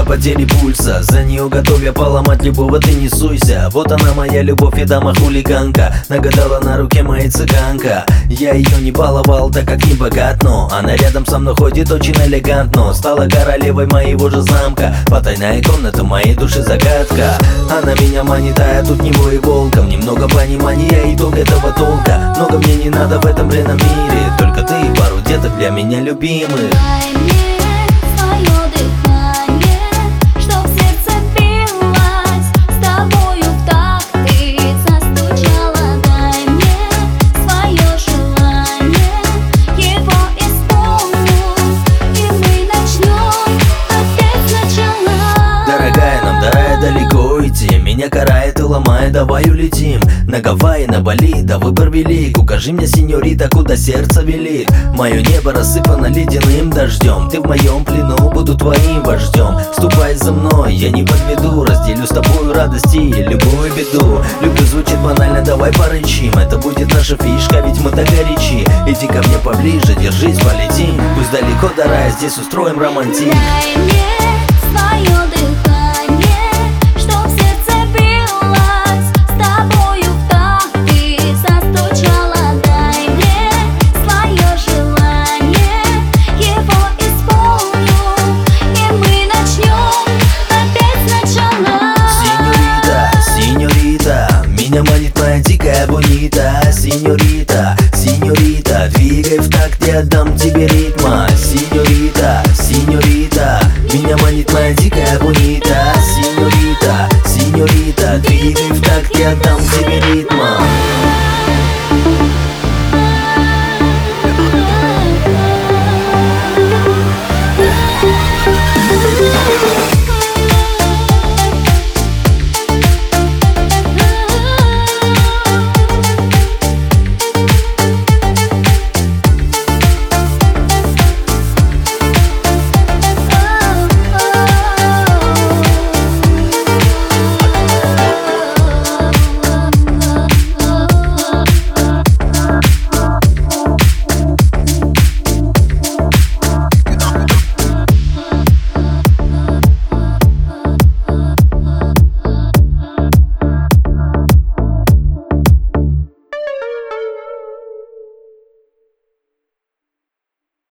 потери пульса. За нее готов я поломать любого, ты не суйся. Вот она моя любовь и дама-хулиганка. Нагадала на руке моей цыганка. Я ее не баловал, так как не богат, но она рядом со мной ходит очень элегантно. Стала королевой моего же замка. Потайная комната моей души загадка. Она меня манит, а я тут него и волком. Немного понимания, итог этого толка. Много мне не надо в этом бренном мире. Только ты и пару деток для меня любимых. Дай мне свое дыхание, чтоб сердце билось с тобою в такт ты застучала. Дай мне свое желание, его исполню, и мы начнем опять сначала. Дорогая, нам далеко идти. Меня карает и ломает, давай улетим на Гавайи, на Бали, да выбор велик. Укажи мне, сеньорита, куда сердце велит. Мое небо рассыпано ледяным дождем. Ты в моем плену, буду твоим вождем. Ступай за мной, я не подведу. Разделю с тобой радости и любую беду. Люблю звучит банально, давай порычим. Это будет наша фишка, ведь мы так горячи. Иди ко мне поближе, держись, полетим. Пусть далеко до рая, здесь устроим романтик. Дай мне свое дыхание, чтоб сердце билось с тобою в такт ты застучала. Дай мне свое желание, его исполню, и мы начнем опять сначала. Сеньорита, сеньорита, меня манит моя дикая бонита. Сеньорита, сеньорита, двигай в такт, я дам тебе ритма. Сеньорита, сеньорита, меня манит моя дикая бонита. Сеньорита, сеньорита, двигай в такт, я дам тебе ритма.